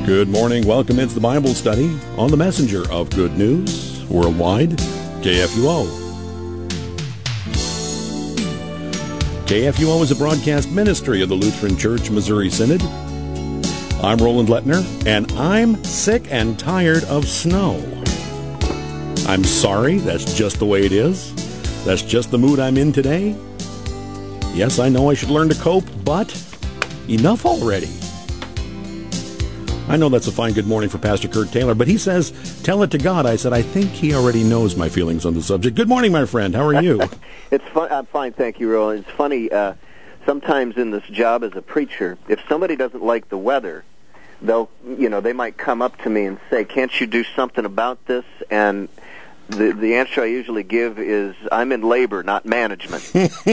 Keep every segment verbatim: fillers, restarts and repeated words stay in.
Good morning. Welcome into the Bible study on the Messenger of Good News Worldwide, K F U O. K F U O is a broadcast ministry of the Lutheran Church Missouri Synod. I'm Roland Lettner, and I'm sick and tired of snow. I'm sorry, that's just the way it is. That's just the mood I'm in today. Yes, I know I should learn to cope, but enough already. I know that's a fine good morning for Pastor Kurt Taylor, but he says, tell it to God. I said, I think he already knows my feelings on the subject. Good morning, my friend. How are you? It's fun. I'm fine, thank you, Roland. It's funny, uh, sometimes in this job as a preacher, if somebody doesn't like the weather, they'll, you know, they might come up to me and say, can't you do something about this? And the the answer I usually give is, I'm in labor, not management.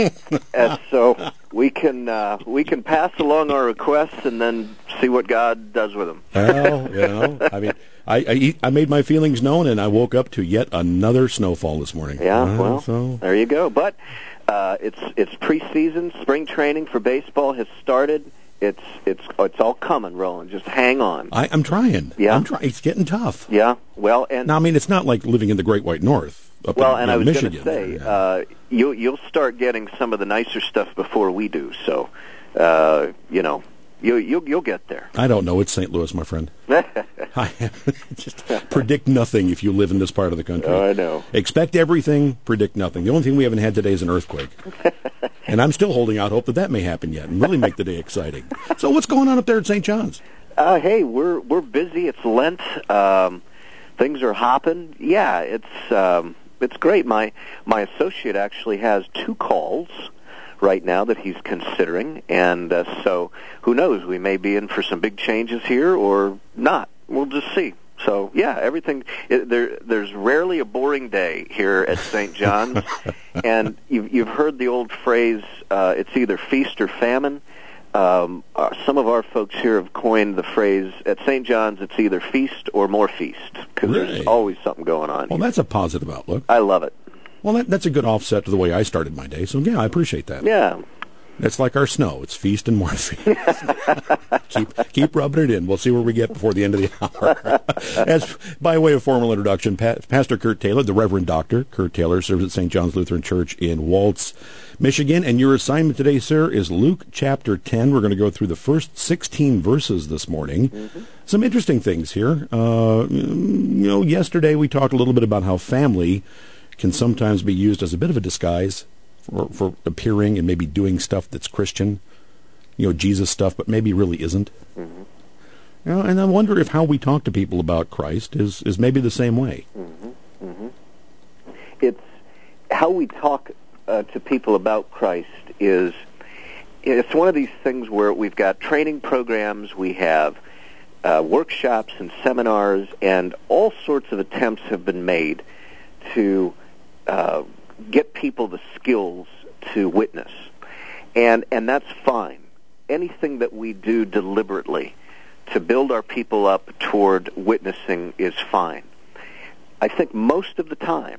And so we can uh, we can pass along our requests and then see what God does with them. Well, you know, I mean, I, I I made my feelings known, and I woke up to yet another snowfall this morning. Yeah, uh, well, so. There you go. But uh, it's it's preseason. Spring training for baseball has started. It's it's it's all coming, Roland. Just hang on. I, I'm trying. Yeah, I'm trying. It's getting tough. Yeah. Well, and now I mean, it's not like living in the Great White North. Up well, in, and in I was Michigan. going to say, yeah. uh, you you'll start getting some of the nicer stuff before we do. So, uh, you know, you you'll you'll get there. I don't know. It's Saint Louis, my friend. I just predict nothing if you live in this part of the country. Oh, I know. Expect everything, predict nothing. The only thing we haven't had today is an earthquake. And I'm still holding out hope that that may happen yet and really make the day exciting. So what's going on up there at Saint John's? Uh, hey, we're we're busy. It's Lent. Um, things are hopping. Yeah, it's um, it's great. My my associate actually has two calls right now that he's considering, and uh, so who knows? We may be in for some big changes here or not. We'll just see. So yeah, everything. It, there, there's rarely a boring day here at Saint John's, and you've, you've heard the old phrase, uh, "It's either feast or famine." Um, uh, some of our folks here have coined the phrase, "At Saint John's, it's either feast or more feast," because Really? there's always something going on. Well, here. that's a positive outlook. I love it. Well, that, that's a good offset to the way I started my day. So yeah, I appreciate that. Yeah. It's like our snow. It's feast and more feast. keep keep rubbing it in. We'll see where we get before the end of the hour. As by way of formal introduction, pa- Pastor Kurt Taylor, the Reverend Doctor Kurt Taylor, serves at Saint John's Lutheran Church in Waltz, Michigan. And your assignment today, sir, is Luke chapter ten. We're going to go through the first sixteen verses this morning. Mm-hmm. Some interesting things here. Uh, you know, yesterday we talked a little bit about how family can sometimes be used as a bit of a disguise For, for appearing and maybe doing stuff that's Christian, you know, Jesus stuff, but maybe really isn't. Mm-hmm. You know, and I wonder if how we talk to people about Christ is, is maybe the same way. Mm-hmm. Mm-hmm. It's how we talk uh, to people about Christ is, it's one of these things where we've got training programs, we have uh, workshops and seminars, and all sorts of attempts have been made to uh, get people the skills to witness. And and that's fine. Anything that we do deliberately to build our people up toward witnessing is fine. I think most of the time,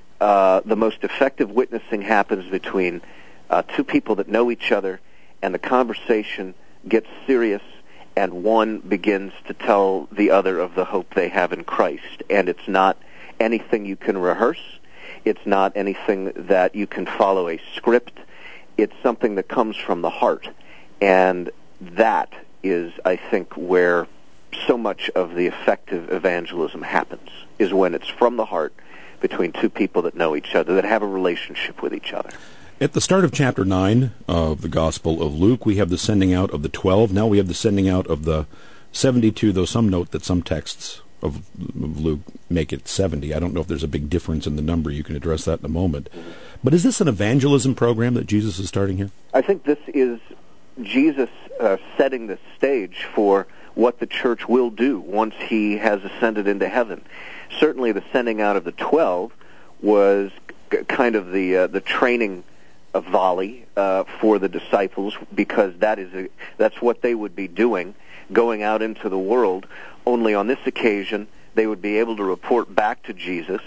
uh, the most effective witnessing happens between uh, two people that know each other, and the conversation gets serious, and one begins to tell the other of the hope they have in Christ. And it's not anything you can rehearse. It's not anything that you can follow a script. It's something that comes from the heart. And that is, I think, where so much of the effective evangelism happens, is when it's from the heart between two people that know each other, that have a relationship with each other. At the start of chapter nine of the Gospel of Luke, we have the sending out of the twelve. Now we have the sending out of the seventy-two, though some note that some texts of Luke make it seventy. I don't know if there's a big difference in the number. You can address that in a moment. But is this an evangelism program that Jesus is starting here? I think this is Jesus uh, setting the stage for what the church will do once he has ascended into heaven. Certainly the sending out of the twelve was g- kind of the uh, the training of volley uh, for the disciples, because that is a, that's what they would be doing, going out into the world. Only on this occasion, they would be able to report back to Jesus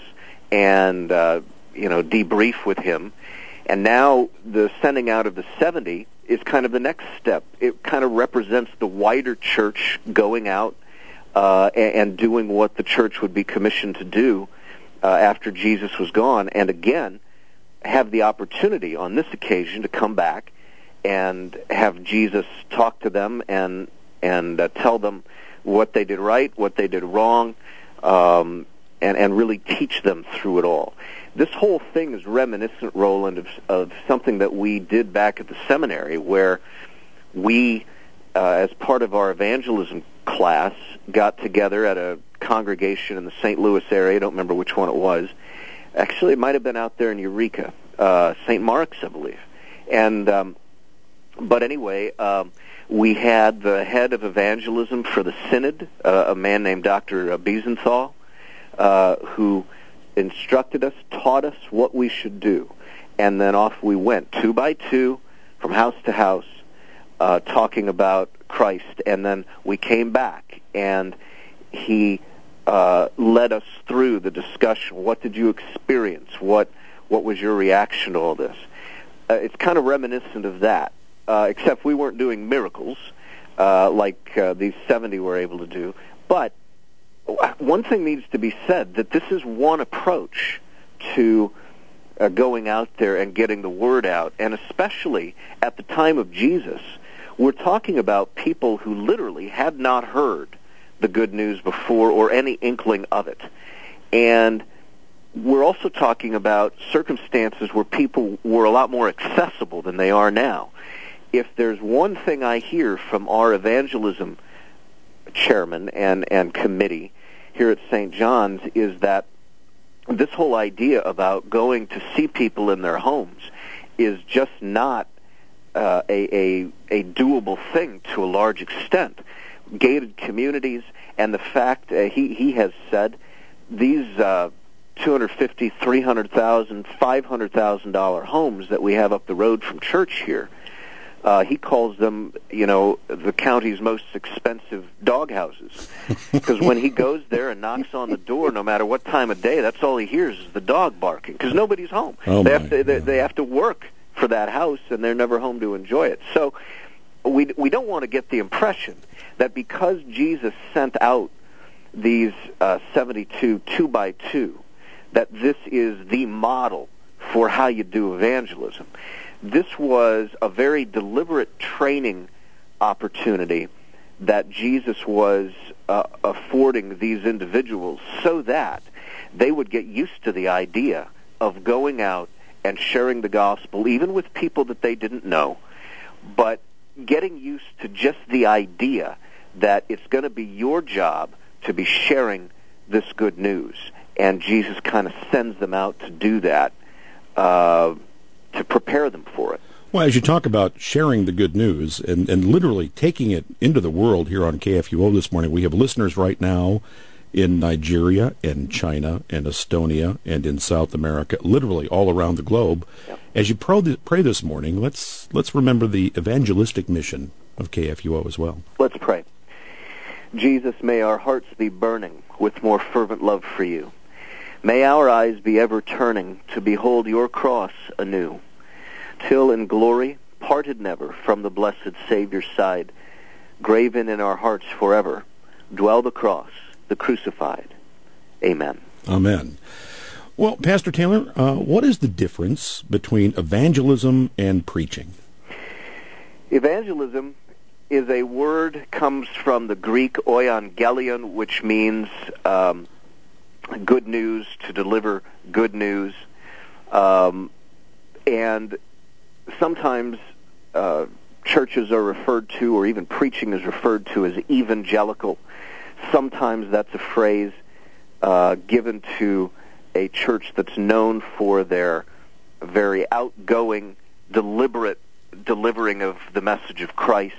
and, uh, you know, debrief with him. And now the sending out of the seventy is kind of the next step. It kind of represents the wider church going out uh, and, and doing what the church would be commissioned to do uh, after Jesus was gone, and again have the opportunity on this occasion to come back and have Jesus talk to them and and uh, tell them what they did right, what they did wrong, um, and, and really teach them through it all. This whole thing is reminiscent, Roland, of, of something that we did back at the seminary, where we, uh, as part of our evangelism class, got together at a congregation in the Saint Louis area. I don't remember which one it was. Actually, it might have been out there in Eureka, uh, Saint Mark's, I believe. And um, but anyway, um, we had the head of evangelism for the synod, uh, a man named Doctor Biesenthal, uh, who instructed us, taught us what we should do, and then off we went, two by two, from house to house, uh, talking about Christ. And then we came back, and he uh, led us through the discussion. What did you experience? What what was your reaction to all this? Uh, it's kind of reminiscent of that, uh, except we weren't doing miracles uh, like uh, these seventy were able to do. But one thing needs to be said, that this is one approach to uh, going out there and getting the word out, and especially at the time of Jesus, we're talking about people who literally had not heard the good news before or any inkling of it. And we're also talking about circumstances where people were a lot more accessible than they are now. If there's one thing I hear from our evangelism chairman and, and committee here at Saint John's, is that this whole idea about going to see people in their homes is just not uh, a, a, a doable thing to a large extent. Gated communities, and the fact uh, he, he has said these uh, two hundred fifty thousand dollars, three hundred thousand dollars, five hundred thousand dollars homes that we have up the road from church here, Uh, he calls them, you know, the county's most expensive dog houses. Because when he goes there and knocks on the door, no matter what time of day, that's all he hears is the dog barking, because nobody's home. Oh they my, have to they, yeah. they have to work for that house, and they're never home to enjoy it. So we we don't want to get the impression that because Jesus sent out these uh, seventy-two two by two, that this is the model for how you do evangelism. This was a very deliberate training opportunity that Jesus was uh, affording these individuals so that they would get used to the idea of going out and sharing the gospel, even with people that they didn't know, but getting used to just the idea that it's going to be your job to be sharing this good news. And Jesus kind of sends them out to do that, uh, to prepare them for it. Well, as you talk about sharing the good news and, and literally taking it into the world here on K F U O this morning, we have listeners right now in Nigeria and China and Estonia and in South America, literally all around the globe. Yep. As you pray this morning, let's let's remember the evangelistic mission of K F U O as well. Let's pray. Jesus, may our hearts be burning with more fervent love for you. May our eyes be ever turning to behold your cross anew, till in glory, parted never from the blessed Savior's side, graven in our hearts forever, dwell the cross, the crucified. Amen. Amen. Well, Pastor Taylor, uh, what is the difference between evangelism and preaching? Evangelism is a word, comes from the Greek euangelion, which means um, good news, to deliver good news. Um, and sometimes uh, churches are referred to, or even preaching is referred to, as evangelical. Sometimes that's a phrase uh, given to a church that's known for their very outgoing, deliberate delivering of the message of Christ.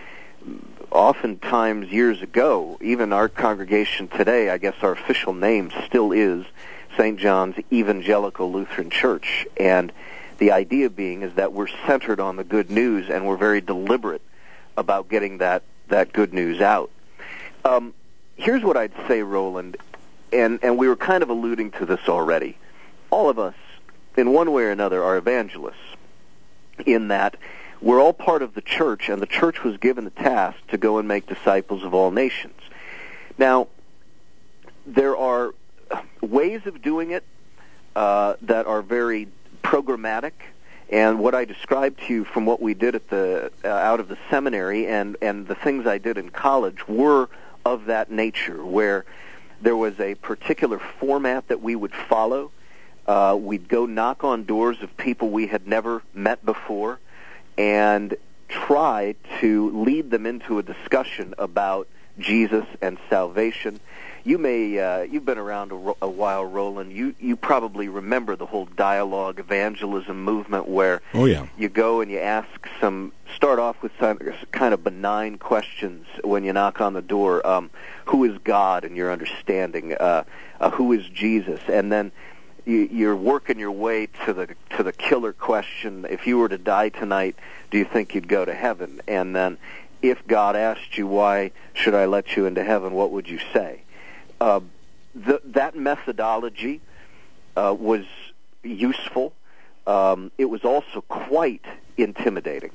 Oftentimes, years ago, even our congregation today, I guess our official name still is Saint John's Evangelical Lutheran Church. And the idea being is that we're centered on the good news, and we're very deliberate about getting that, that good news out. Um, here's what I'd say, Roland, and, and we were kind of alluding to this already. All of us, in one way or another, are evangelists, in that we're all part of the church, and the church was given the task to go and make disciples of all nations. Now, there are ways of doing it uh, that are very programmatic, and what I described to you from what we did at the uh, out of the seminary and, and the things I did in college were of that nature, where there was a particular format that we would follow. Uh, we'd go knock on doors of people we had never met before and try to lead them into a discussion about Jesus and salvation. You may, uh, you've been around a, a while, Roland. You you probably remember the whole dialogue evangelism movement where oh, yeah. you go and you ask some, start off with some kind of benign questions when you knock on the door. Um, who is God in your understanding? Uh, uh, who is Jesus? And then you, you're working your way to the to the killer question: if you were to die tonight, do you think you'd go to heaven? And then, if God asked you, why should I let you into heaven, what would you say? Uh, the, that methodology uh, was useful. Um, it was also quite intimidating.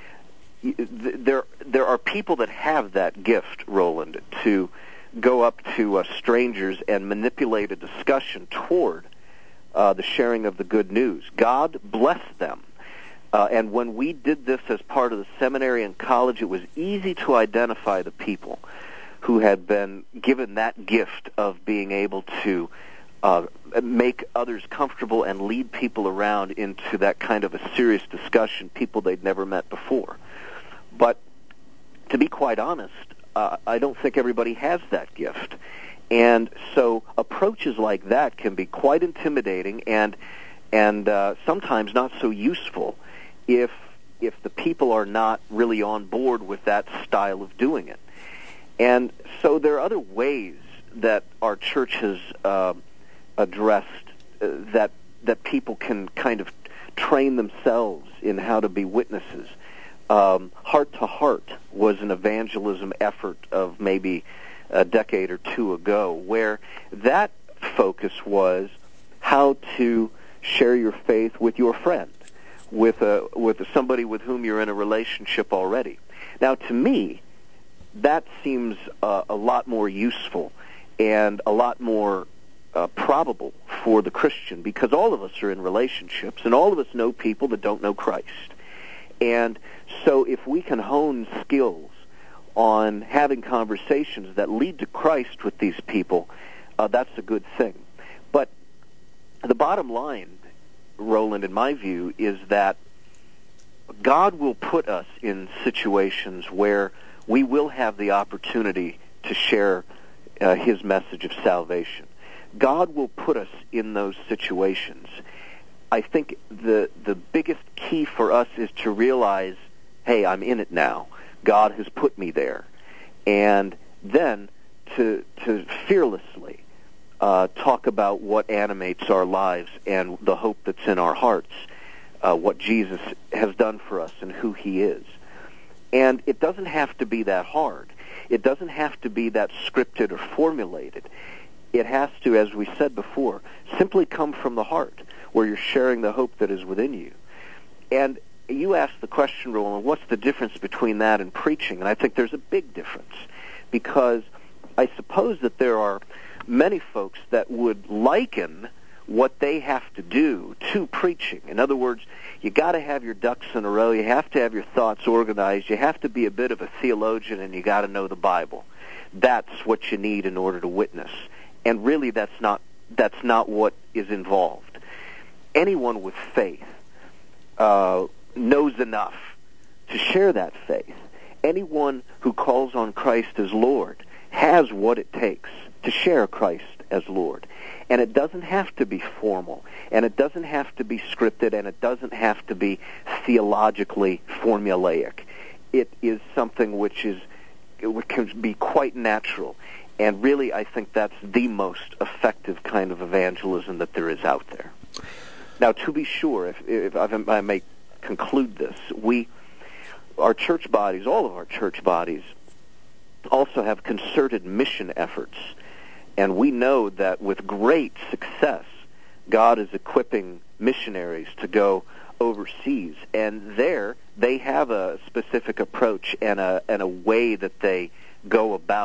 There, there are people that have that gift, Roland, to go up to uh, strangers and manipulate a discussion toward uh, the sharing of the good news. God bless them. Uh, and when we did this as part of the seminary and college, it was easy to identify the people who had been given that gift of being able to uh, make others comfortable and lead people around into that kind of a serious discussion, people they'd never met before. But to be quite honest, uh, I don't think everybody has that gift. And so approaches like that can be quite intimidating and and uh, sometimes not so useful if if the people are not really on board with that style of doing it. And so there are other ways that our church has uh, addressed uh, that that people can kind of train themselves in how to be witnesses. Um, Heart to Heart was an evangelism effort of maybe a decade or two ago, where that focus was how to share your faith with your friend, with a with somebody with whom you're in a relationship already. Now, to me, that seems uh, a lot more useful and a lot more uh, probable for the Christian, because all of us are in relationships and all of us know people that don't know Christ. And so if we can hone skills on having conversations that lead to Christ with these people, uh, that's a good thing. But the bottom line, Roland, in my view, is that God will put us in situations where we will have the opportunity to share uh, His message of salvation. God will put us in those situations. I think the the biggest key for us is to realize, hey, I'm in it now. God has put me there. And then to to fearlessly uh, talk about what animates our lives and the hope that's in our hearts, uh, what Jesus has done for us and who He is. And it doesn't have to be that hard. It doesn't have to be that scripted or formulated. It has to, as we said before, simply come from the heart, where you're sharing the hope that is within you. And you asked the question, Roland, what's the difference between that and preaching? And I think there's a big difference, because I suppose that there are many folks that would liken what they have to do to preaching. In other words, you got to have your ducks in a row. You have to have your thoughts organized. You have to be a bit of a theologian, and you got to know the Bible. That's what you need in order to witness. And really, that's not that's not what is involved. Anyone with faith uh, knows enough to share that faith. Anyone who calls on Christ as Lord has what it takes to share Christ as Lord. And it doesn't have to be formal, and it doesn't have to be scripted, and it doesn't have to be theologically formulaic. It is something which is it can be quite natural. And really, I think that's the most effective kind of evangelism that there is out there. Now, to be sure, if, if I may conclude this, we, our church bodies, all of our church bodies, also have concerted mission efforts. And we know that with great success, God is equipping missionaries to go overseas. And there, they have a specific approach and a, and a way that they go about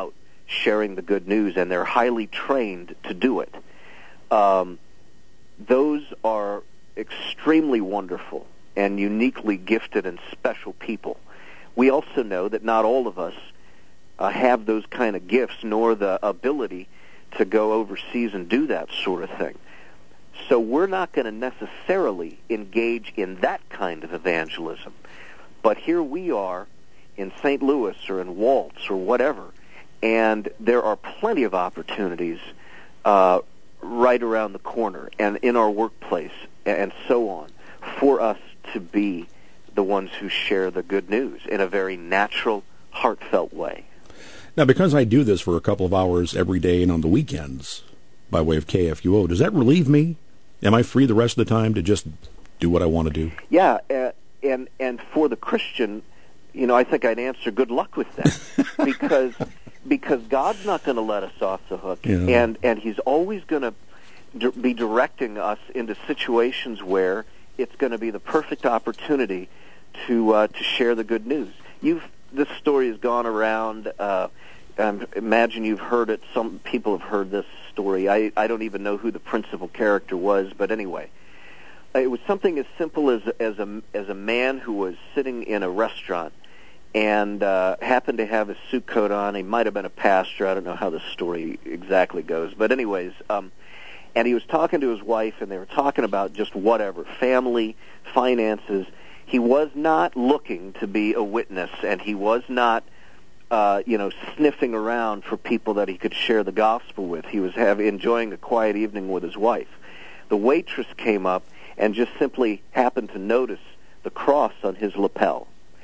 sharing the good news, and they're highly trained to do it. Um, those are extremely wonderful and uniquely gifted and special people. We also know that not all of us uh, have those kind of gifts, nor the ability to go overseas and do that sort of thing. So we're not going to necessarily engage in that kind of evangelism. But here we are in Saint Louis or in Waltz or whatever, and there are plenty of opportunities uh, right around the corner and in our workplace and so on for us to be the ones who share the good news in a very natural, heartfelt way. Now, because I do this for a couple of hours every day and on the weekends by way of K F U O, does that relieve me? Am I free the rest of the time to just do what I want to do? Yeah, uh, and and for the Christian, you know, I think I'd answer good luck with that because because God's not going to let us off the hook, yeah. and and He's always going to d- be directing us into situations where it's going to be the perfect opportunity to uh, to share the good news. You've this story has gone around. Uh, I imagine you've heard it. Some people have heard this story. I, I don't even know who the principal character was, but anyway, it was something as simple as as a as a man who was sitting in a restaurant and uh, happened to have a suit coat on. He might have been a pastor. I don't know how the story exactly goes, but anyways, um, and he was talking to his wife, and they were talking about just whatever, family, finances. He was not looking to be a witness, and he was not Uh, you know, sniffing around for people that he could share the gospel with. He was have, enjoying a quiet evening with his wife. The waitress came up and just simply happened to notice the cross on his lapel.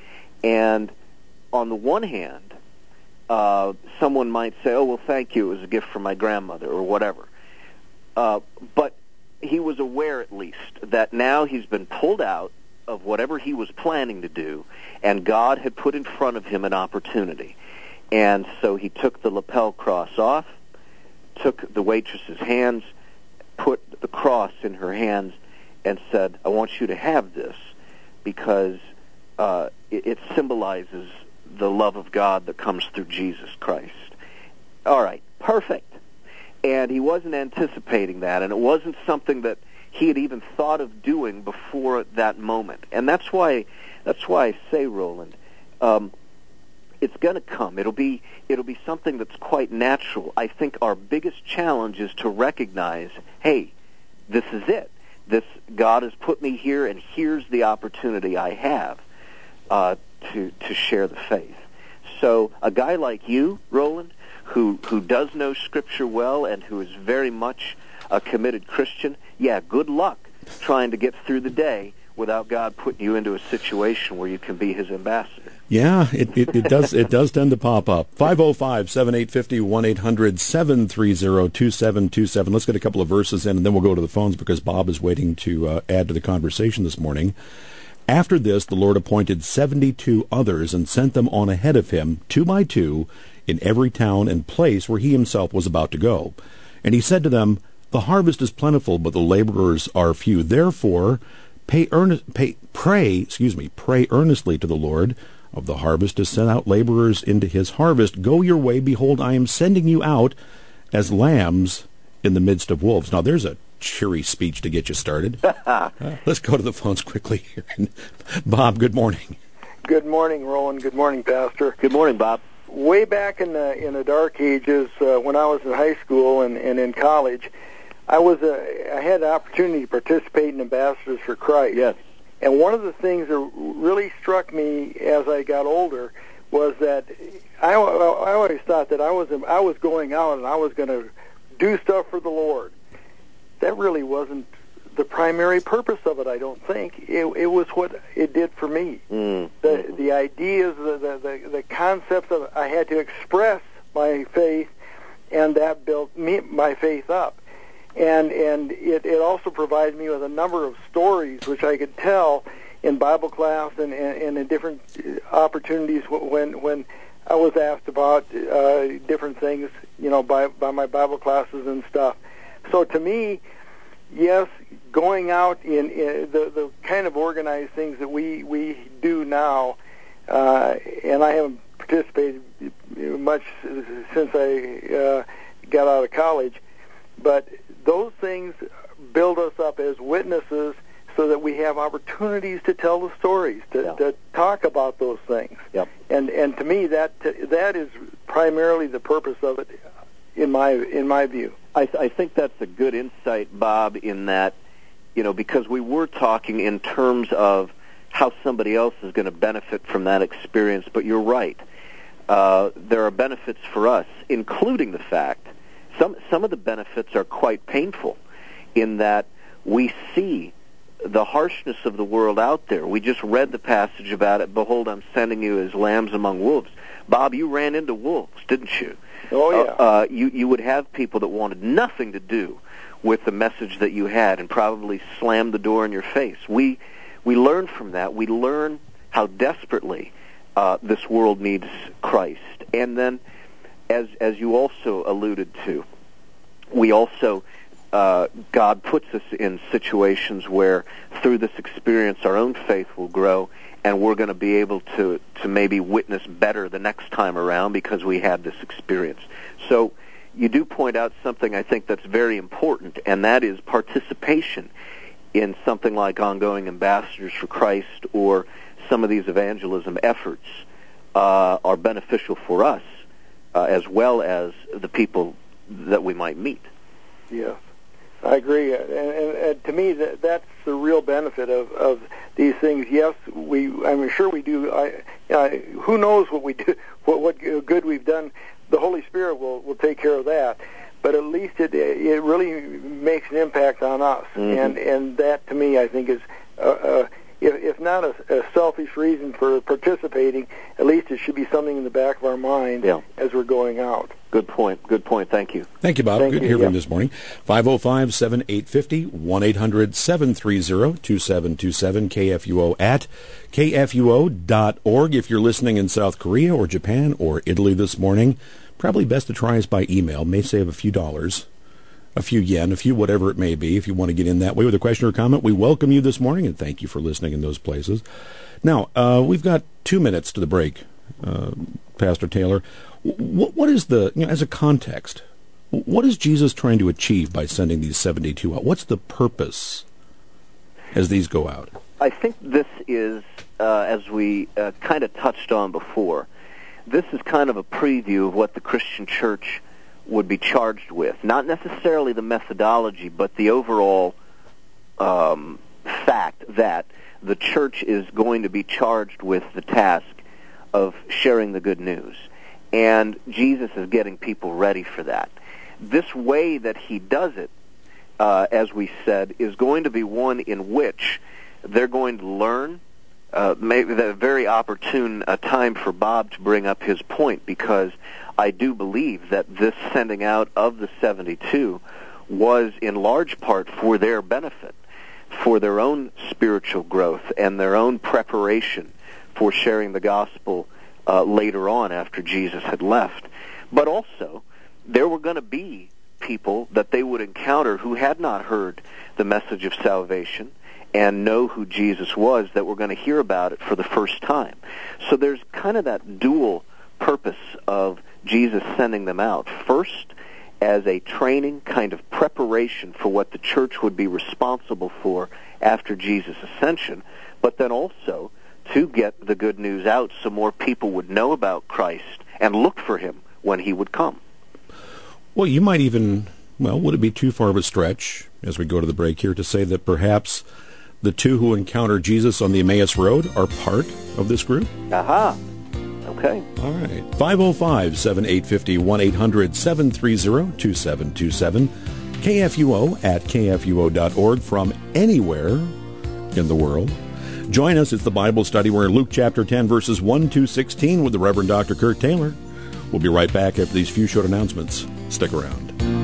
And on the one hand, uh, someone might say, oh, well, thank you, it was a gift from my grandmother, or whatever. Uh, but he was aware, at least, that now he's been pulled out of whatever he was planning to do, and God had put in front of him an opportunity. And so he took the lapel cross off, took the waitress's hands, put the cross in her hands, and said, I want you to have this because uh, it, it symbolizes the love of God that comes through Jesus Christ. All right, perfect. And he wasn't anticipating that, and it wasn't something that he had even thought of doing before that moment. And that's why that's why I say, Roland, um, it's going to come. It'll be it'll be something that's quite natural. I think our biggest challenge is to recognize, hey, this is it. This God has put me here, and here's the opportunity I have uh, to to share the faith. So a guy like you, Roland, who who does know Scripture well and who is very much a committed Christian, yeah, good luck trying to get through the day without God putting you into a situation where you can be His ambassador. Yeah, it, it, it does it does tend to pop up. five oh five, seven eight five oh, one eight hundred, seven three zero, two seven two seven. Let's get a couple of verses in, and then we'll go to the phones because Bob is waiting to uh, add to the conversation this morning. After this, the Lord appointed seventy-two others and sent them on ahead of him, two by two, in every town and place where he himself was about to go. And he said to them, the harvest is plentiful, but the laborers are few. Therefore, pay earnest, pay, pray, excuse me, pray earnestly to the Lord of the harvest to send out laborers into his harvest. Go your way. Behold, I am sending you out as lambs in the midst of wolves. Now, there's a cheery speech to get you started. uh, let's go to the phones quickly here. Bob, good morning. Good morning, Roland. Good morning, Pastor. Good morning, Bob. Way back in the in the dark ages, uh, when I was in high school and, and in college, I was a, I had the opportunity to participate in Ambassadors for Christ. Yes. And one of the things that really struck me as I got older was that I, I always thought that I was I was going out and I was going to do stuff for the Lord. That really wasn't the primary purpose of it, I don't think. It, it was what it did for me. Mm. The the ideas, the, the, the, the concepts of I had to express my faith, and that built me my faith up. And and it, it also provided me with a number of stories which I could tell in Bible class and, and, and in different opportunities when when I was asked about uh, different things, you know, by by my Bible classes and stuff. So to me, yes, going out in, in the the kind of organized things that we we do now, uh, and I haven't participated much since I uh, got out of college, but those things build us up as witnesses so that we have opportunities to tell the stories, to, yeah. to talk about those things. Yep. And and to me, that that is primarily the purpose of it, in my in my view. I, I think that's a good insight, Bob, in that, you know, because we were talking in terms of how somebody else is going to benefit from that experience, but you're right. Uh, there are benefits for us, including the fact some some of the benefits are quite painful in that we see the harshness of the world out there. We just read the passage about it. Behold, I'm sending you as lambs among wolves. Bob, you ran into wolves, didn't you? Oh, yeah. Uh, uh, you, you would have people that wanted nothing to do with the message that you had and probably slammed the door in your face. We we learn from that. We learn how desperately uh, this world needs Christ. And then, as as you also alluded to, we also, uh, God puts us in situations where through this experience our own faith will grow, and we're going to be able to, to maybe witness better the next time around because we had this experience. So you do point out something I think that's very important, and that is participation in something like Ongoing Ambassadors for Christ or some of these evangelism efforts uh, are beneficial for us uh, as well as the people that we might meet. Yes, I agree. And, and, and to me, that that's the real benefit of, of these things. Yes, we. I'm sure we do. I, I, who knows what we do? What, what good we've done? The Holy Spirit will, will take care of that. But at least it it really makes an impact on us, mm-hmm. and and that to me I think is, uh, uh, if, if not a, a selfish reason for participating, at least it should be something in the back of our mind yeah. as we're going out. Good point. Good point. Thank you. Thank you, Bob. Thank Good you, to hear yeah. from you this morning. five oh five, seven eight five oh, one eight hundred seven three zero two seven two seven, K F U O at K F U O dot org. If you're listening in South Korea or Japan or Italy this morning, probably best to try us by email. May save a few dollars, a few yen, a few whatever it may be. If you want to get in that way with a question or comment, we welcome you this morning, and thank you for listening in those places. Now, uh, we've got two minutes to the break, uh, Pastor Taylor. What, what is the, you know, as a context, what is Jesus trying to achieve by sending these seventy-two out? What's the purpose as these go out? I think this is, uh, as we uh, kind of touched on before, this is kind of a preview of what the Christian church would be charged with. Not necessarily the methodology, but the overall um, fact that the church is going to be charged with the task of sharing the good news. And Jesus is getting people ready for that. This way that he does it, uh, as we said, is going to be one in which they're going to learn. Uh, maybe the very opportune uh, time for Bob to bring up his point, because I do believe that this sending out of the seventy-two was in large part for their benefit, for their own spiritual growth and their own preparation for sharing the gospel uh, later on after Jesus had left. But also, there were going to be people that they would encounter who had not heard the message of salvation and know who Jesus was, that we're going to hear about it for the first time. So there's kind of that dual purpose of Jesus sending them out. First, as a training, kind of preparation for what the church would be responsible for after Jesus' ascension, but then also to get the good news out so more people would know about Christ and look for him when he would come. Well, you might even, well, would it be too far of a stretch, as we go to the break here, to say that perhaps the two who encounter Jesus on the Emmaus Road are part of this group? Aha. Okay. All right. five oh five, seven eight five oh, one eight hundred seven three zero two seven two seven, K F U O at K F U O dot org from anywhere in the world. Join us. It's the Bible study. We're in Luke chapter ten, verses one to sixteen with the Reverend Doctor Kurt Taylor. We'll be right back after these few short announcements. Stick around.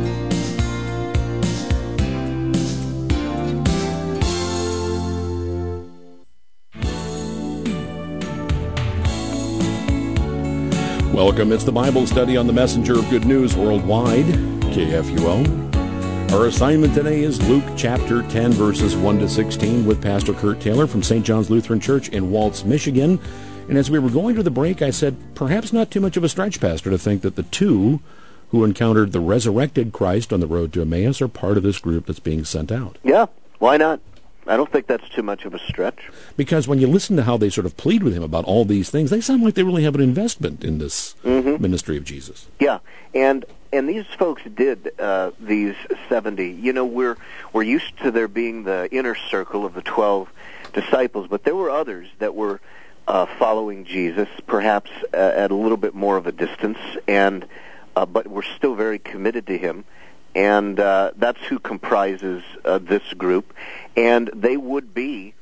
Welcome. It's the Bible study on the Messenger of Good News Worldwide, K F U O. Our assignment today is Luke chapter ten, verses one to sixteen with Pastor Kurt Taylor from Saint John's Lutheran Church in Waltz, Michigan. And as we were going to the break, I said, perhaps not too much of a stretch, Pastor, to think that the two who encountered the resurrected Christ on the road to Emmaus are part of this group that's being sent out. Yeah, why not? I don't think that's too much of a stretch. Because when you listen to how they sort of plead with him about all these things, they sound like they really have an investment in this mm-hmm. ministry of Jesus. Yeah, and and these folks did, uh, these seventy. You know, we're we're used to there being the inner circle of the twelve disciples, but there were others that were uh, following Jesus, perhaps uh, at a little bit more of a distance, and uh, but were still very committed to him. And uh, that's who comprises uh, this group. And they would be,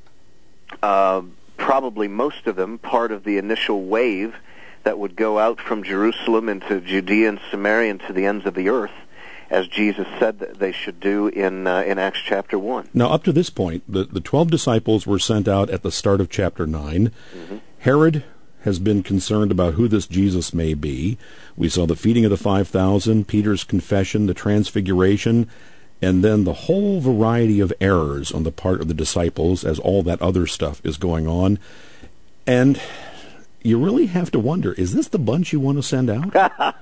uh, probably most of them, part of the initial wave that would go out from Jerusalem into Judea and Samaria and to the ends of the earth, as Jesus said that they should do in uh, in Acts chapter one. Now, up to this point, the, the twelve disciples were sent out at the start of chapter nine. Mm-hmm. Herod has been concerned about who this Jesus may be. We saw the feeding of the five thousand, Peter's confession, the transfiguration, and then the whole variety of errors on the part of the disciples as all that other stuff is going on. And you really have to wonder, is this the bunch you want to send out?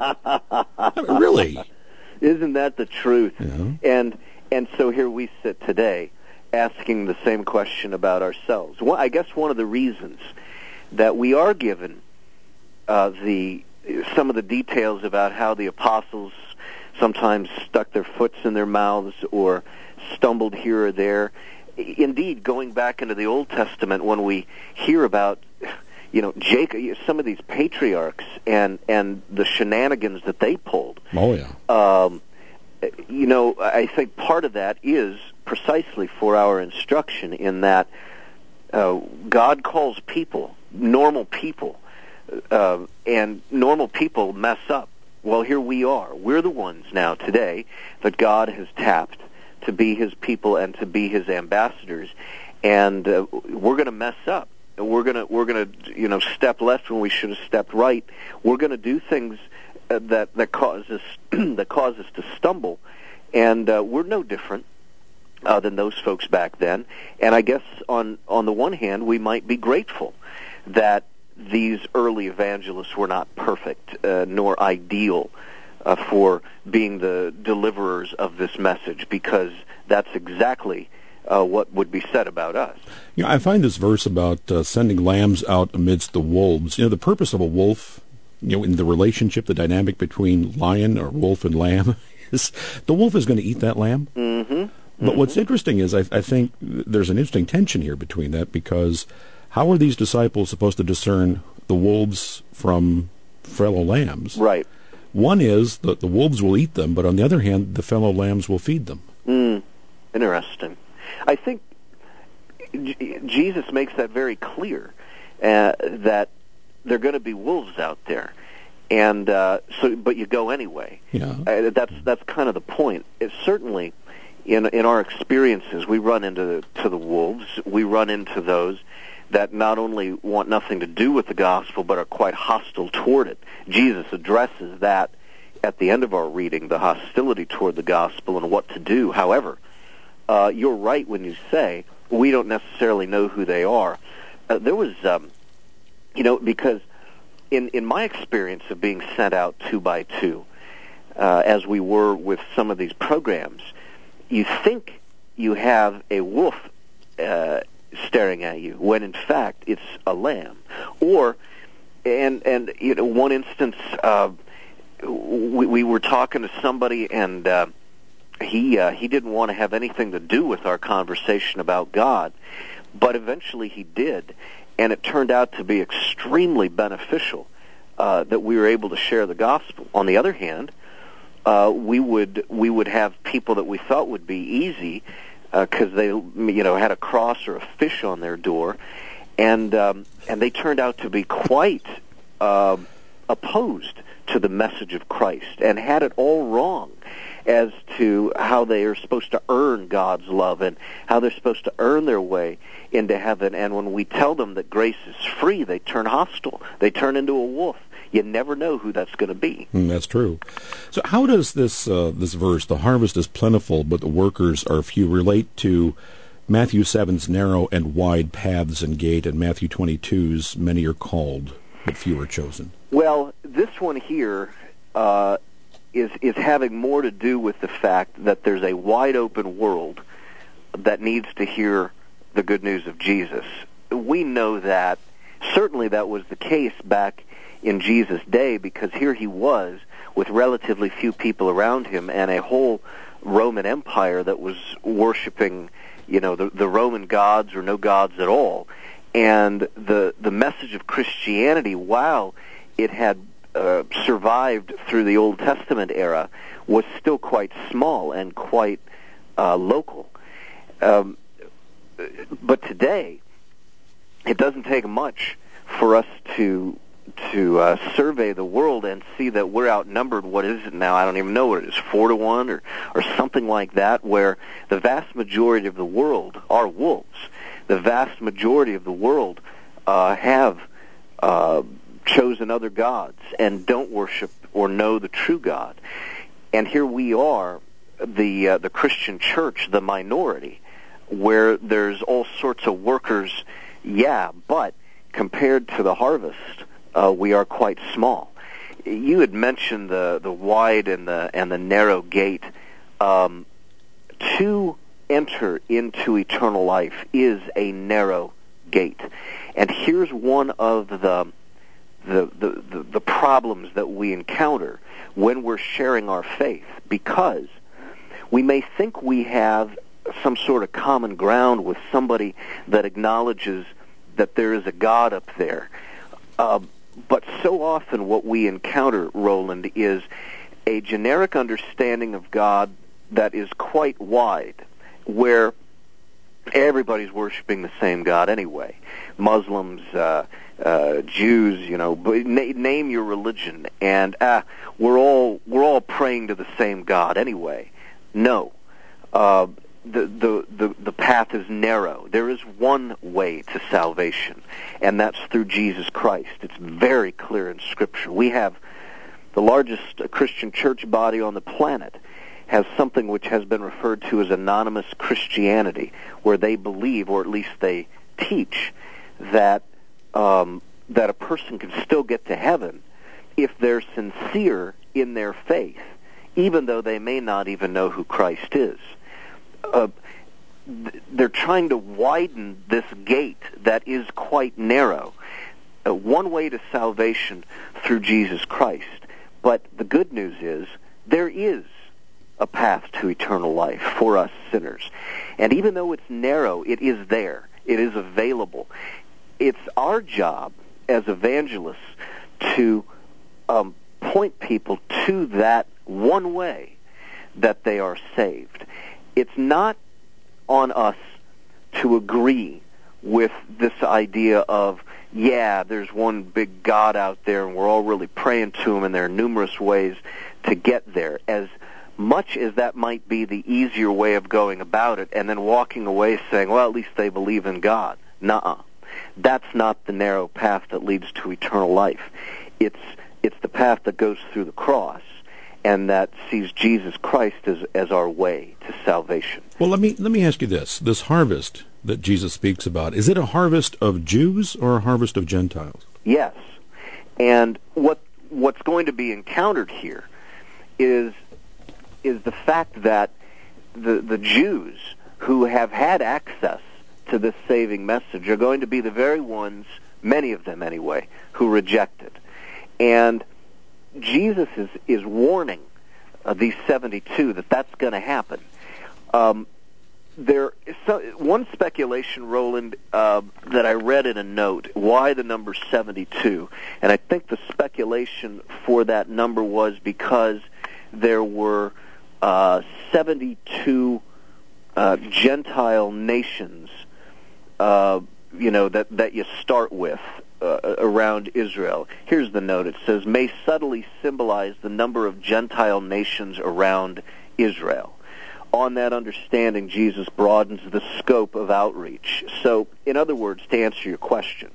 I mean, really? Isn't that the truth? Yeah. And and so here we sit today asking the same question about ourselves. Well, I guess one of the reasons that we are given uh, the some of the details about how the apostles sometimes stuck their foots in their mouths or stumbled here or there. Indeed, going back into the Old Testament, when we hear about, you know, Jacob, some of these patriarchs and and the shenanigans that they pulled. Oh yeah. Um, you know, I think part of that is precisely for our instruction in that uh, God calls people, normal people, uh, and normal people mess up. Well, here we are. We're the ones now today that God has tapped to be his people and to be his ambassadors, and uh, we're going to mess up. And we're going to we're going to you know step left when we should have stepped right. We're going to do things uh, that that cause us that cause us to stumble, and uh, we're no different uh, than those folks back then. And I guess on on the one hand, we might be grateful that these early evangelists were not perfect uh, nor ideal uh, for being the deliverers of this message, because that's exactly Uh, what would be said about us. You know, I find this verse about uh, sending lambs out amidst the wolves. You know, the purpose of a wolf, you know, in the relationship, the dynamic between lion or wolf and lamb, is the wolf is going to eat that lamb. Mm-hmm. But mm-hmm. what's interesting is I, I think there's an interesting tension here between that, because how are these disciples supposed to discern the wolves from fellow lambs? Right. One is that the wolves will eat them, but on the other hand, the fellow lambs will feed them. Mm. Interesting. I think J- Jesus makes that very clear, uh, that there are going to be wolves out there, and uh, so. But you go anyway. Yeah. Uh, that's that's kind of the point. It's certainly in in our experiences, we run into the, to the wolves. We run into those that not only want nothing to do with the gospel, but are quite hostile toward it. Jesus addresses that at the end of our reading, the hostility toward the gospel and what to do. However, Uh, you're right when you say we don't necessarily know who they are. Uh, there was, um, you know, because in in my experience of being sent out two by two, uh, as we were with some of these programs, you think you have a wolf uh, staring at you when in fact it's a lamb. Or, and and you know, one instance, uh, we, we were talking to somebody and. Uh, He uh, he didn't want to have anything to do with our conversation about God, but eventually he did, and it turned out to be extremely beneficial uh, that we were able to share the gospel. On the other hand, uh, we would we would have people that we thought would be easy because uh, they you know had a cross or a fish on their door, and um, and they turned out to be quite uh, opposed to the message of Christ and had it all wrong as to how they are supposed to earn God's love and how they're supposed to earn their way into heaven. And when we tell them that grace is free, they turn hostile. They turn into a wolf. You never know who that's going to be. Mm, that's true. So how does this uh, this verse, the harvest is plentiful, but the workers are few, relate to Matthew seven's narrow and wide paths and gate, and Matthew twenty-two's many are called, but few are chosen? Well, this one here uh, is is having more to do with the fact that there's a wide open world that needs to hear the good news of Jesus. We know that. Certainly that was the case back in Jesus' day, because here he was with relatively few people around him and a whole Roman Empire that was worshiping, you know, the, the Roman gods or no gods at all. And the the message of Christianity, while it had uh, survived through the Old Testament era, was still quite small and quite uh, local. Um, but today, it doesn't take much for us to to uh, survey the world and see that we're outnumbered. What is it now? I don't even know what it is, four to one or, or something like that, where the vast majority of the world are wolves. The vast majority of the world uh, have uh, chosen other gods and don't worship or know the true God. And here we are, the uh, the Christian church, the minority, where there's all sorts of workers, yeah, but compared to the harvest, uh, we are quite small. You had mentioned the, the wide and the and the narrow gate. Um, to enter into eternal life is a narrow gate, and here's one of the the the, the, the problems that we encounter when we're sharing our faith, because we may think we have some sort of common ground with somebody that acknowledges that there is a God up there. Uh, but so often what we encounter, Roland, is a generic understanding of God that is quite wide, where everybody's worshiping the same God anyway. Muslims, uh, uh, Jews, you know, na- name your religion, and ah, we're all we're all praying to the same God anyway. No. Uh, The, the, the, the path is narrow. There is one way to salvation, and that's through Jesus Christ. It's very clear in Scripture. We have the largest Christian church body on the planet has something which has been referred to as anonymous Christianity, where they believe, or at least they teach, that um, that a person can still get to heaven if they're sincere in their faith, even though they may not even know who Christ is. Uh, they're trying to widen this gate that is quite narrow. Uh, one way to salvation through Jesus Christ. But the good news is there is a path to eternal life for us sinners. And even though it's narrow, it is there. It is available. It's our job as evangelists to um, point people to that one way that they are saved. It's not on us to agree with this idea of, yeah, there's one big God out there and we're all really praying to him, and there are numerous ways to get there. As much as that might be the easier way of going about it, and then walking away saying, well, at least they believe in God. Nuh-uh. That's not the narrow path that leads to eternal life. It's it's the path that goes through the cross, and that sees Jesus Christ as, as our way to salvation. Well, let me let me ask you this. This harvest that Jesus speaks about, is it a harvest of Jews or a harvest of Gentiles? Yes. And what what's going to be encountered here is is the fact that the the Jews who have had access to this saving message are going to be the very ones, many of them anyway, who reject it. And Jesus is, is warning uh, these seventy-two that that's going to happen. Um, there is so, one speculation, Roland, uh, that I read in a note, why the number seventy-two, and I think the speculation for that number was because there were uh, seventy-two uh, Gentile nations, uh, you know, that, that you start with. Uh, around Israel. Here's the note. It says, may subtly symbolize the number of Gentile nations around Israel. On that understanding, Jesus broadens the scope of outreach. So, in other words, to answer your question,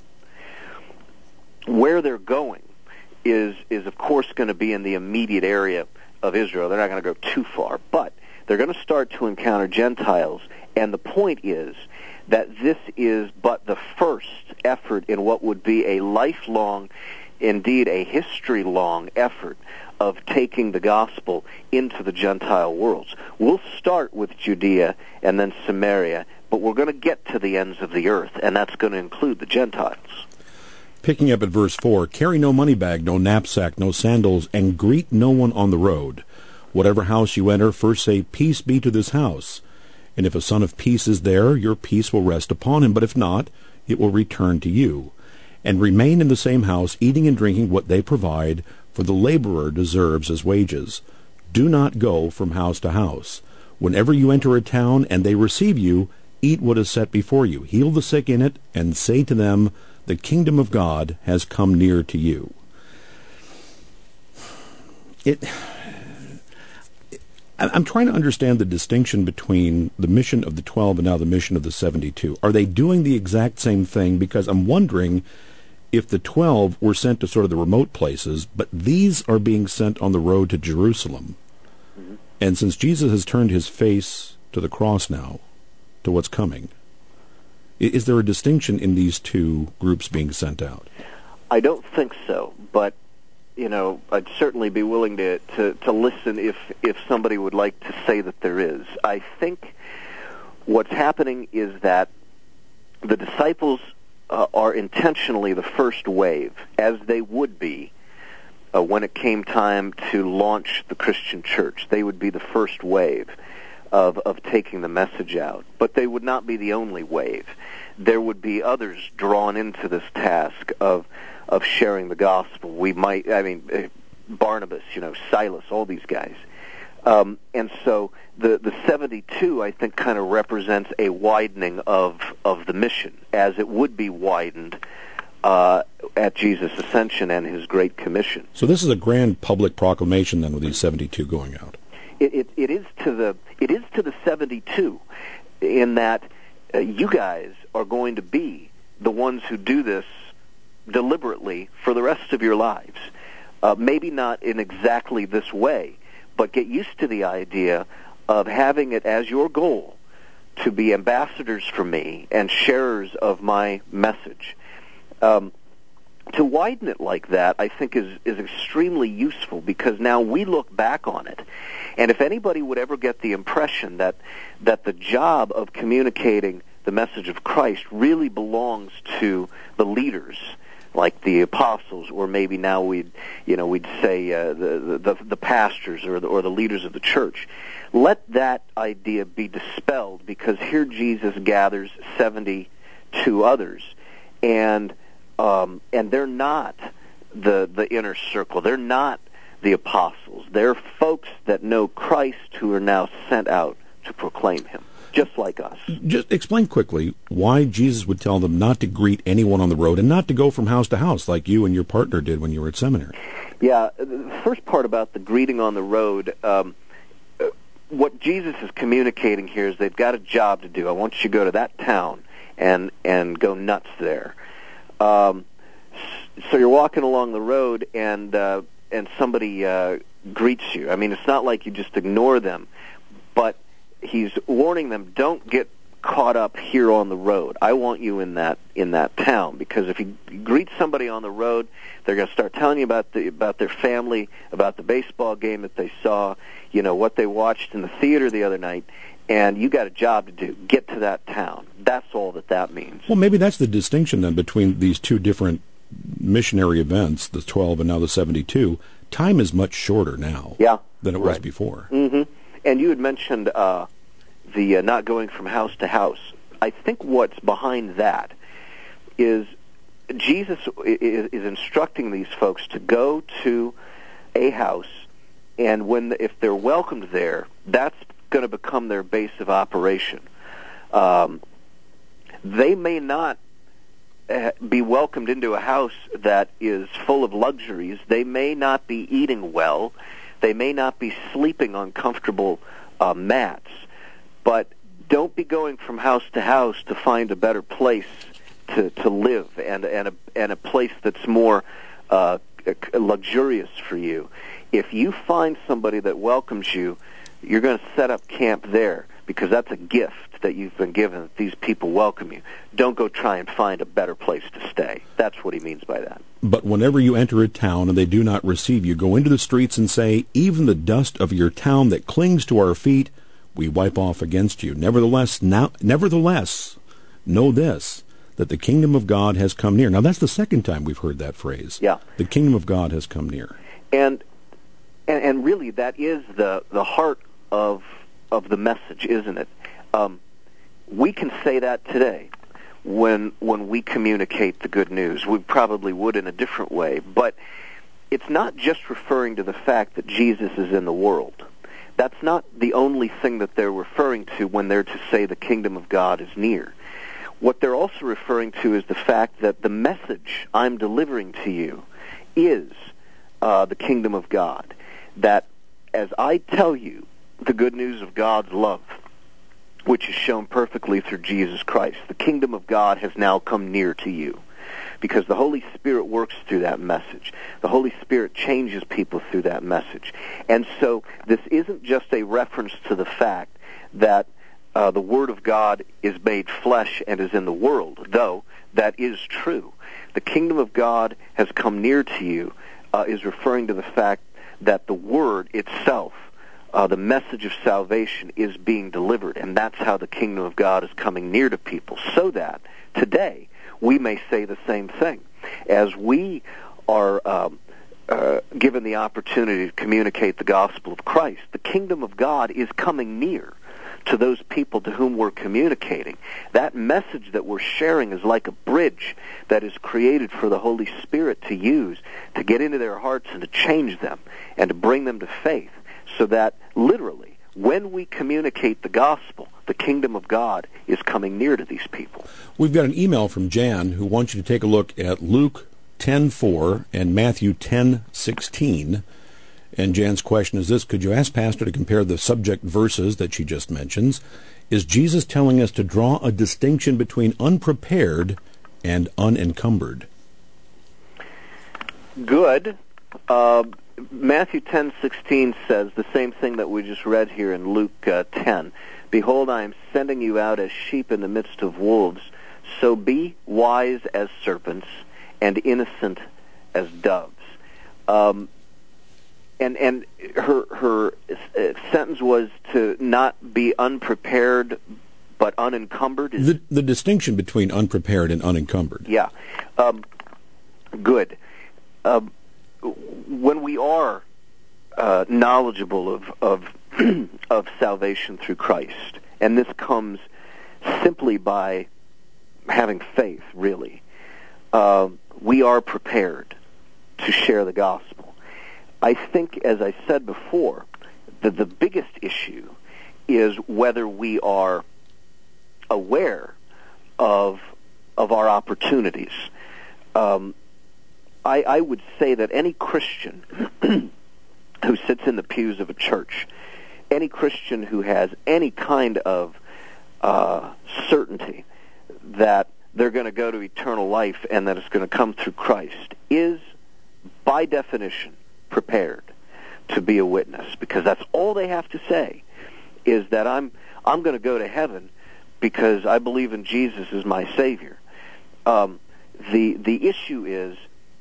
where they're going is, is of course, going to be in the immediate area of Israel. They're not going to go too far. But they're going to start to encounter Gentiles. And the point is that this is but the first effort in what would be a lifelong, indeed a history-long effort of taking the gospel into the Gentile worlds. We'll start with Judea and then Samaria, but we're going to get to the ends of the earth, and that's going to include the Gentiles. Picking up at verse four, carry no money bag, no knapsack, no sandals, and greet no one on the road. Whatever house you enter, first say, peace be to this house. And if a son of peace is there, your peace will rest upon him, but if not, it will return to you. And remain in the same house, eating and drinking what they provide, for the laborer deserves his wages. Do not go from house to house. Whenever you enter a town and they receive you, eat what is set before you. Heal the sick in it, and say to them, the kingdom of God has come near to you. It... I'm trying to understand the distinction between the mission of the twelve and now the mission of the seventy-two. Are they doing the exact same thing? Because I'm wondering if the twelve were sent to sort of the remote places, but these are being sent on the road to Jerusalem. Mm-hmm. And since Jesus has turned his face to the cross now, to what's coming, is there a distinction in these two groups being sent out? I don't think so, but you know, I'd certainly be willing to, to, to listen if, if somebody would like to say that there is. I think what's happening is that the disciples uh, are intentionally the first wave, as they would be uh, when it came time to launch the Christian church. They would be the first wave of, of taking the message out. But they would not be the only wave. There would be others drawn into this task of of sharing the gospel. We might, I mean, Barnabas, you know, Silas, all these guys. Um, and so the, the seventy-two, I think, kind of represents a widening of, of the mission, as it would be widened uh, at Jesus' ascension and his Great Commission. So this is a grand public proclamation, then, with these seventy-two going out. It, it, it is to the it is to the seventy-two, in that uh, you guys are going to be the ones who do this deliberately for the rest of your lives. Uh, maybe not in exactly this way, but get used to the idea of having it as your goal to be ambassadors for me and sharers of my message. Um, to widen it like that, I think, is, is extremely useful, because now we look back on it. And if anybody would ever get the impression that that the job of communicating the message of Christ really belongs to the leaders, like the apostles, or maybe now we'd, you know, we'd say uh, the, the the pastors or the, or the leaders of the church, let that idea be dispelled, because here Jesus gathers seventy-two others, and um, and they're not the the inner circle. They're not the apostles. They're folks that know Christ who are now sent out to proclaim him, just like us. Just explain quickly why Jesus would tell them not to greet anyone on the road and not to go from house to house like you and your partner did when you were at seminary. Yeah, the first part about the greeting on the road, um, what Jesus is communicating here is they've got a job to do. I want you to go to that town and, and go nuts there. Um, so you're walking along the road and uh, and somebody uh, greets you. I mean, it's not like you just ignore them, but he's warning them, don't get caught up here on the road. I want you in that in that town, because if you greet somebody on the road, they're going to start telling you about the about their family, about the baseball game that they saw, you know, what they watched in the theater the other night, and you got a job to do. Get to that town. That's all that that means. Well, maybe that's the distinction then between these two different missionary events, the twelve and now the seventy-two. Time is much shorter now yeah, than it was right. before. Mm-hmm. And you had mentioned uh, the uh, not going from house to house. I think what's behind that is Jesus is, is instructing these folks to go to a house, and when the, if they're welcomed there, that's going to become their base of operation. Um, they may not uh, be welcomed into a house that is full of luxuries. They may not be eating well. They may not be sleeping on comfortable uh, mats. But don't be going from house to house to find a better place to, to live and, and, a, and a place that's more uh, luxurious for you. If you find somebody that welcomes you you're going to set up camp there because that's a gift that you've been given, that these people welcome you. Don't go try and find a better place to stay. That's what he means by that. But whenever you enter a town and they do not receive you, go into the streets and say, even the dust of your town that clings to our feet, we wipe off against you. Nevertheless, now, nevertheless, know this, that the kingdom of God has come near. Now, that's the second time we've heard that phrase. Yeah. The kingdom of God has come near. And and, and really, that is the, the heart of of the message, isn't it? Um, we can say that today when when we communicate the good news. We probably would in a different way, but it's not just referring to the fact that Jesus is in the world. That's not the only thing that they're referring to when they're to say the kingdom of God is near. What they're also referring to is the fact that the message I'm delivering to you is uh, the kingdom of God. That as I tell you the good news of God's love, which is shown perfectly through Jesus Christ, the kingdom of God has now come near to you. Because the Holy Spirit works through that message. The Holy Spirit changes people through that message. And so this isn't just a reference to the fact that uh, the Word of God is made flesh and is in the world, though that is true. The kingdom of God has come near to you uh, is referring to the fact that the Word itself, uh, the message of salvation, is being delivered. And that's how the kingdom of God is coming near to people, so that today we may say the same thing. As we are um, uh, given the opportunity to communicate the gospel of Christ, the kingdom of God is coming near to those people to whom we're communicating. That message that we're sharing is like a bridge that is created for the Holy Spirit to use to get into their hearts and to change them and to bring them to faith, so that literally when we communicate the gospel, the kingdom of God is coming near to these people. We've got an email from Jan who wants you to take a look at Luke ten four and Matthew ten sixteen. And Jan's question is this: could you ask Pastor to compare the subject verses that she just mentions? Is Jesus telling us to draw a distinction between unprepared and unencumbered? Good. Uh, Matthew ten sixteen says the same thing that we just read here in Luke uh, ten. Behold, I am sending you out as sheep in the midst of wolves. So be wise as serpents and innocent as doves. Um, and and her her sentence was to not be unprepared but unencumbered. Is the, the distinction between unprepared and unencumbered. Yeah. Um, good. Um, when we are uh, knowledgeable of of of salvation through Christ, and this comes simply by having faith, really, uh, we are prepared to share the gospel. I think, as I said before, that the biggest issue is whether we are aware of of our opportunities. Um, I, I would say that any Christian who sits in the pews of a church, any Christian who has any kind of uh, certainty that they're going to go to eternal life and that it's going to come through Christ, is, by definition, prepared to be a witness, because that's all they have to say, is that I'm I'm going to go to heaven because I believe in Jesus as my Savior. Um, the the issue is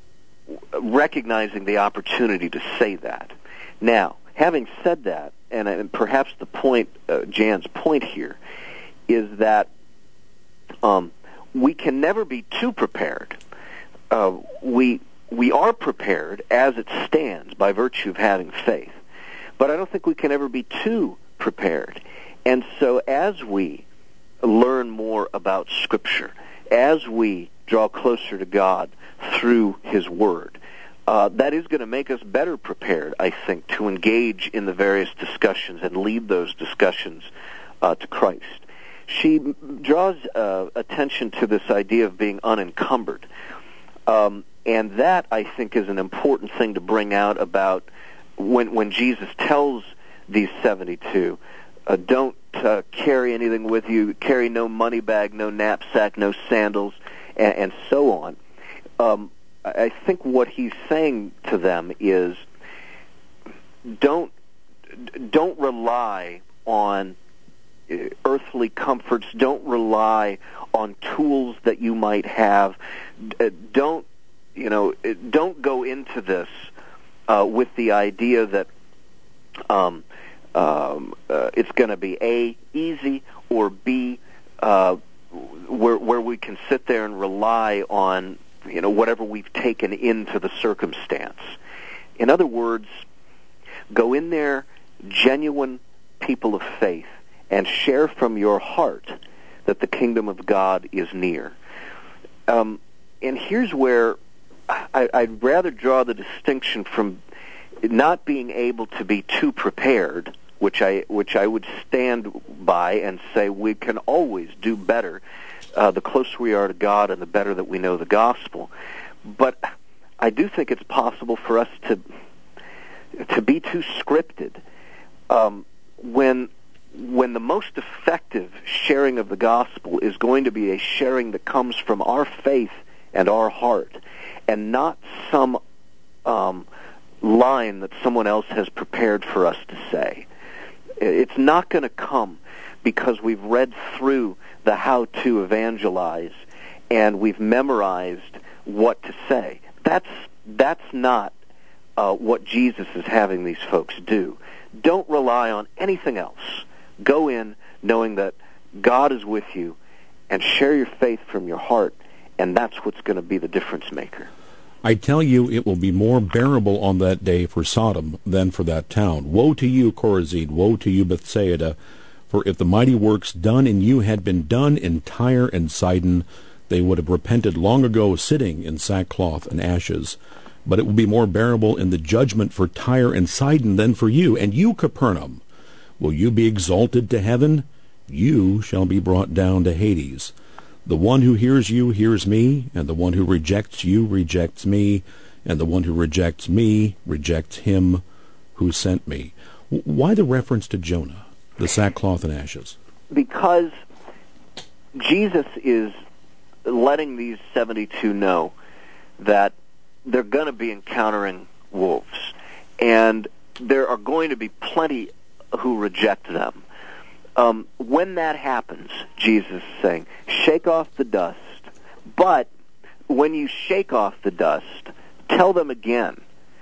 recognizing the opportunity to say that. Now, having said that, and, and perhaps the point, uh, Jan's point here, is that um, we can never be too prepared. Uh, we we are prepared as it stands by virtue of having faith, but I don't think we can ever be too prepared. And so as we learn more about Scripture, as we draw closer to God through His Word, uh, that is going to make us better prepared, I think, to engage in the various discussions and lead those discussions uh, to Christ. She draws uh, attention to this idea of being unencumbered. Um, and that, I think, is an important thing to bring out about when when Jesus tells these seventy-two, uh, don't uh, carry anything with you, carry no money bag, no knapsack, no sandals, and, and so on. Um, I think what he's saying to them is, don't don't rely on earthly comforts. Don't rely on tools that you might have. Don't, you know, don't go into this uh, with the idea that um, um, uh, it's going to be A, easy, or B, uh, where where we can sit there and rely on, you know, whatever we've taken into the circumstance. In other words, go in there, genuine people of faith, and share from your heart that the kingdom of God is near. Um, and here's where I, I'd rather draw the distinction from not being able to be too prepared, which I which I would stand by and say we can always do better uh, the closer we are to God and the better that we know the gospel. But I do think it's possible for us to to be too scripted. Um, when when the most effective sharing of the gospel is going to be a sharing that comes from our faith and our heart, and not some um, line that someone else has prepared for us to say. It's not going to come because we've read through the how to evangelize and we've memorized what to say. That's that's not uh, what Jesus is having these folks do. Don't rely on anything else. Go in knowing that God is with you and share your faith from your heart, and that's what's going to be the difference maker. I tell you, it will be more bearable on that day for Sodom than for that town. Woe to you, Chorazin! Woe to you, Bethsaida! For if the mighty works done in you had been done in Tyre and Sidon, they would have repented long ago, sitting in sackcloth and ashes. But it will be more bearable in the judgment for Tyre and Sidon than for you. And you, Capernaum, will you be exalted to heaven? You shall be brought down to Hades. The one who hears you hears me, and the one who rejects you rejects me, and the one who rejects me rejects him who sent me. Why the reference to Jonah, the sackcloth and ashes? Because Jesus is letting these seventy-two know that they're going to be encountering wolves, and there are going to be plenty who reject them. Um, when that happens, Jesus is saying, shake off the dust, but when you shake off the dust, tell them again,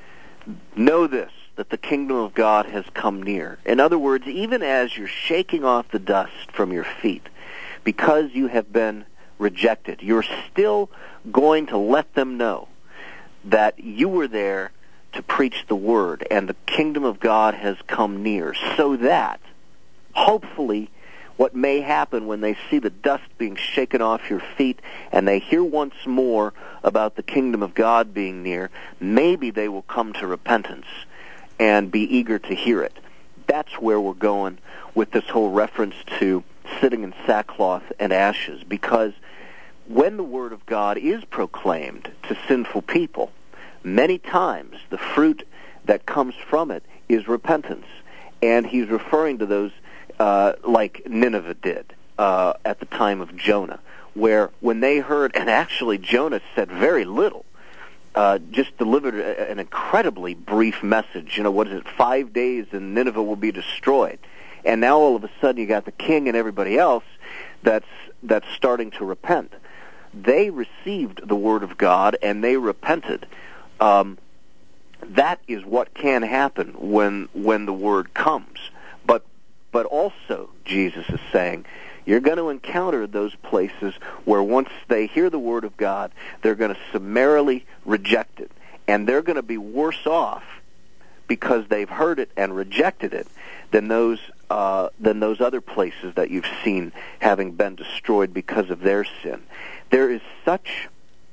know this, that the kingdom of God has come near. In other words, even as you're shaking off the dust from your feet, because you have been rejected, you're still going to let them know that you were there to preach the word, and the kingdom of God has come near, so that hopefully what may happen when they see the dust being shaken off your feet and they hear once more about the kingdom of God being near, maybe they will come to repentance and be eager to hear it. That's where we're going with this whole reference to sitting in sackcloth and ashes, because when the word of God is proclaimed to sinful people, many times the fruit that comes from it is repentance. And he's referring to those uh, like Nineveh did uh, at the time of Jonah, where when they heard, and actually Jonah said very little, uh, just delivered a, an incredibly brief message. You know, what is it, five days and Nineveh will be destroyed. And now all of a sudden you got the king and everybody else that's that's starting to repent. They received the word of God and they repented. Um, that is what can happen when when the word comes. But but also, Jesus is saying, you're going to encounter those places where once they hear the word of God, they're going to summarily reject it. And they're going to be worse off because they've heard it and rejected it than those uh, than those other places that you've seen having been destroyed because of their sin. There is such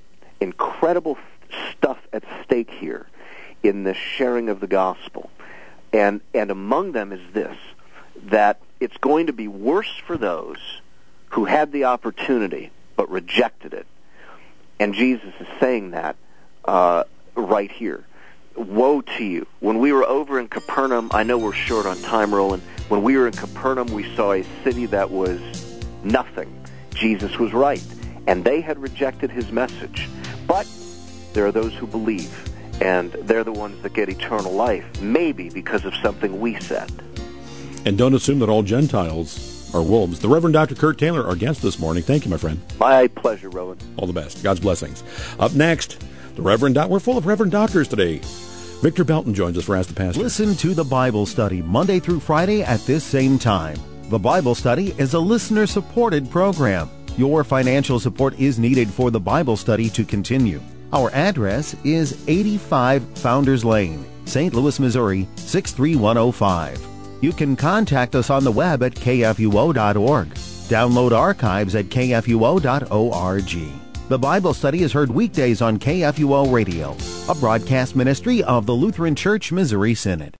incredible stuff at stake here in the sharing of the gospel. And and among them is this, that it's going to be worse for those who had the opportunity but rejected it. And Jesus is saying that uh, right here. Woe to you. When we were over in Capernaum, I know we're short on time, Roland. When we were in Capernaum, we saw a city that was nothing. Jesus was right. And they had rejected his message. But there are those who believe. and they're the ones that get eternal life, maybe because of something we said. And don't assume that all Gentiles are wolves. The Reverend Doctor Kurt Taylor, our guest this morning. Thank you, my friend. My pleasure, Rowan. All the best. God's blessings. Up next, the Reverend Doc. We're full of Reverend Doctors today. Victor Belton joins us for Ask the Pastor. Listen to the Bible Study Monday through Friday at this same time. The Bible Study is a listener-supported program. Your financial support is needed for the Bible Study to continue. Our address is eighty-five Founders Lane, Saint Louis, Missouri, six three one oh five. You can contact us on the web at k f u o dot org. Download archives at k f u o dot org. The Bible Study is heard weekdays on K F U O Radio, a broadcast ministry of the Lutheran Church Missouri Synod.